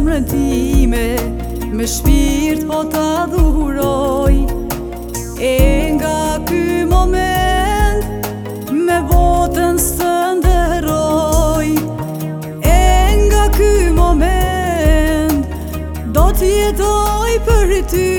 zemrën time, me shpirt po ta dhuroj. E nga ky moment, me botën së nderoj. E nga ky moment, do t'jetoj për ty,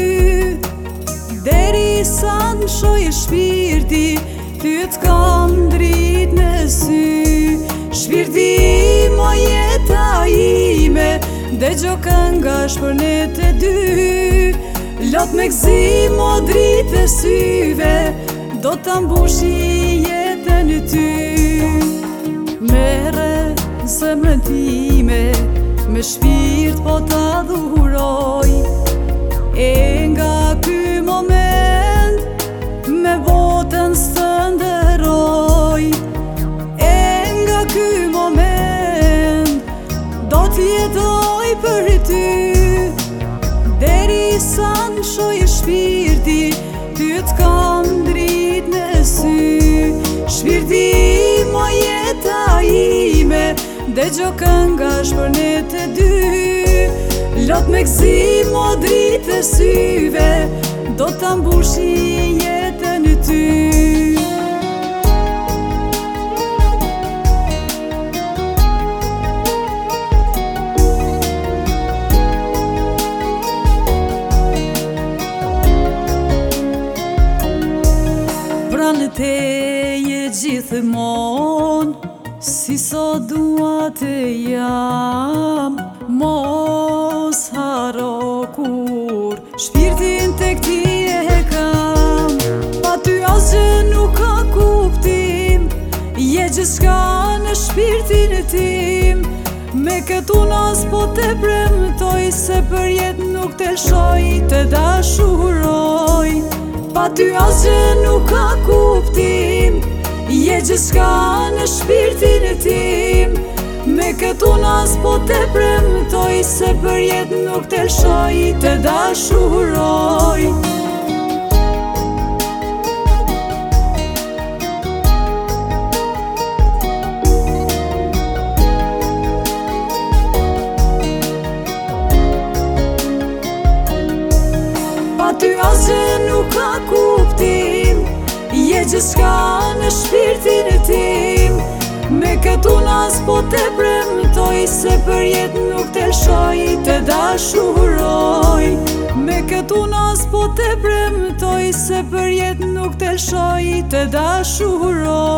deri sa n'shoj shpirti, ty t'kam drit në sy. Shpirti im o jeta ime, dëgjo këngash për ne të dy. Lot me gzim o dritë e syve, do ta mbushi jetën e ty. Mere zemrën time, me shpirt po ta dhuroj. E nga ky moment, me botën së nderoj. E nga ky moment, do t'jetoj për ty, deri sa n'shoj shpirti, ty t'kam drit në sy. Shpirti im o jeta ime, dëgjo këngash për ne të dy. Lot me gzim o dritë e syve, do ta mbushi jetën e ty. Pranë teje gjithmon, si sot dua të jam. Mos haro kur shpirtin tek ti e kam. Pa ty asgjë nuk ka kuptim, je gjithçka në shpirtin e tim. Me këtu nas po te premtoj, se për jetë nuk te lshoj, te dashuroj. Pa ty asgjë nuk ka kuptim, je gjithçka në shpirtin e tim. Me këtu nas po te premtoj, se për jetë nuk te lshoj, te dashuroj. Pa ty asgjë nuk ka kuptim, je gjithçka në shpirtin e tim. Me këtu nas po te premtoj, se për jetë nuk te lshoj, te dashuroj. Me këtu nas po te premtoj, se për jetë nuk te lshoj, te dashuroj.